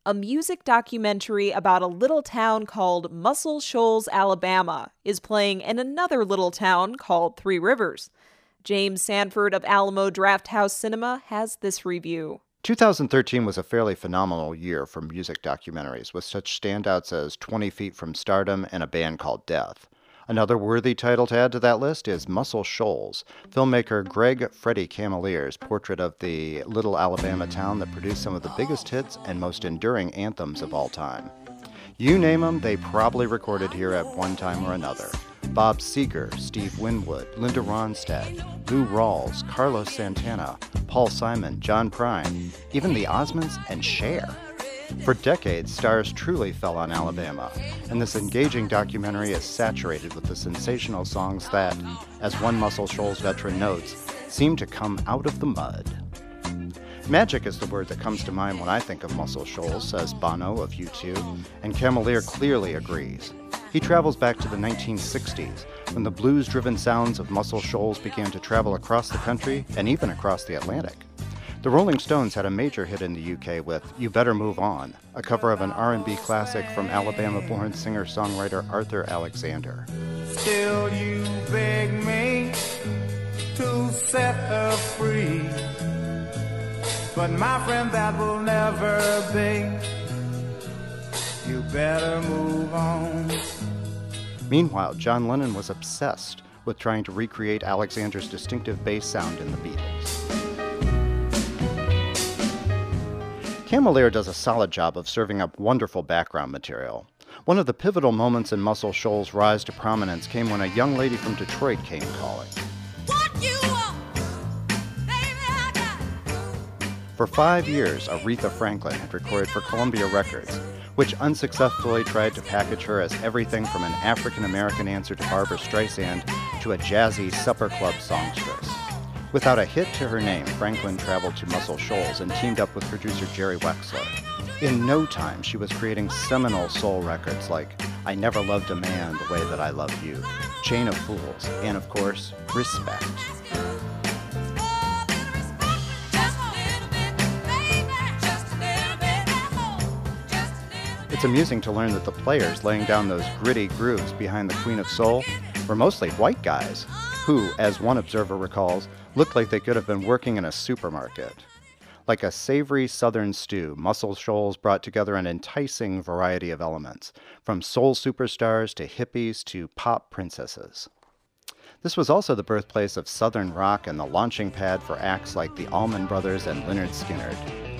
A music documentary about a little town called Muscle Shoals, Alabama, is playing in another little town called Three Rivers. James Sanford of Alamo Drafthouse Cinema has this review. 2013 was a fairly phenomenal year for music documentaries, with such standouts as 20 Feet from Stardom and A Band Called Death. Another worthy title to add to that list is Muscle Shoals, filmmaker Greg Freddie Camelier's portrait of the little Alabama town that produced some of the biggest hits and most enduring anthems of all time. You name them, they probably recorded here at one time or another. Bob Seger, Steve Winwood, Linda Ronstadt, Lou Rawls, Carlos Santana, Paul Simon, John Prine, even the Osmonds and Cher. For decades, stars truly fell on Alabama, and this engaging documentary is saturated with the sensational songs that, as one Muscle Shoals veteran notes, seem to come out of the mud. Magic is the word that comes to mind when I think of Muscle Shoals, says Bono of U2, and Camelier clearly agrees. He travels back to the 1960s, when the blues-driven sounds of Muscle Shoals began to travel across the country and even across the Atlantic. The Rolling Stones had a major hit in the UK with You Better Move On, a cover of an R&B classic from Alabama-born singer-songwriter Arthur Alexander. Still you beg me to set her free, but my friend, that will never be. You better move on. Meanwhile, John Lennon was obsessed with trying to recreate Alexander's distinctive bass sound in the Beatles. Camelier does a solid job of serving up wonderful background material. One of the pivotal moments in Muscle Shoals' rise to prominence came when a young lady from Detroit came calling. What you want? Baby, I got. For 5 years, Aretha Franklin had recorded for Columbia Records, which unsuccessfully tried to package her as everything from an African-American answer to Barbra Streisand to a jazzy supper club songstress. Without a hit to her name, Franklin traveled to Muscle Shoals and teamed up with producer Jerry Wexler. In no time, she was creating seminal soul records like I Never Loved a Man the Way That I Love You, Chain of Fools, and of course, Respect. It's amusing to learn that the players laying down those gritty grooves behind the Queen of Soul were mostly white guys, who, as one observer recalls, looked like they could have been working in a supermarket. Like a savory southern stew, Muscle Shoals brought together an enticing variety of elements, from soul superstars to hippies to pop princesses. This was also the birthplace of southern rock and the launching pad for acts like the Allman Brothers and Lynyrd Skynyrd.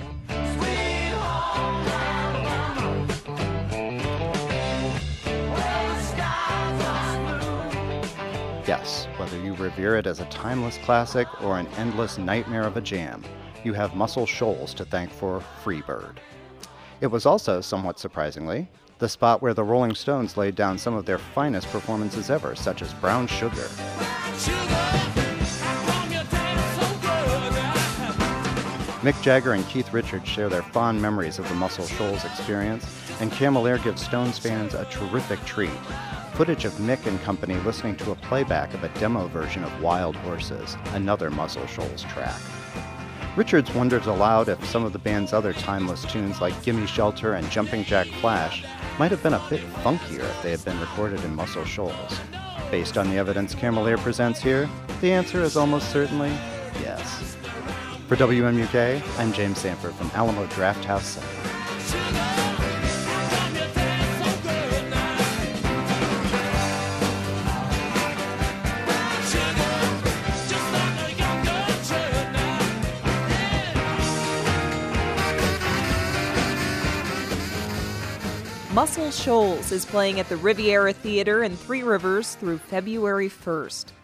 Yes, whether you revere it as a timeless classic or an endless nightmare of a jam, you have Muscle Shoals to thank for Freebird. It was also, somewhat surprisingly, the spot where the Rolling Stones laid down some of their finest performances ever, such as Brown Sugar. Mick Jagger and Keith Richards share their fond memories of the Muscle Shoals experience, and Camelier gives Stones fans a terrific treat. Footage of Mick and company listening to a playback of a demo version of Wild Horses, another Muscle Shoals track. Richards wonders aloud if some of the band's other timeless tunes like Gimme Shelter and Jumping Jack Flash might have been a bit funkier if they had been recorded in Muscle Shoals. Based on the evidence Camelier presents here, the answer is almost certainly yes. For WMUK, I'm James Sanford from Alamo Drafthouse Cinema. Muscle Shoals is playing at the Riviera Theater in Three Rivers through February 1st.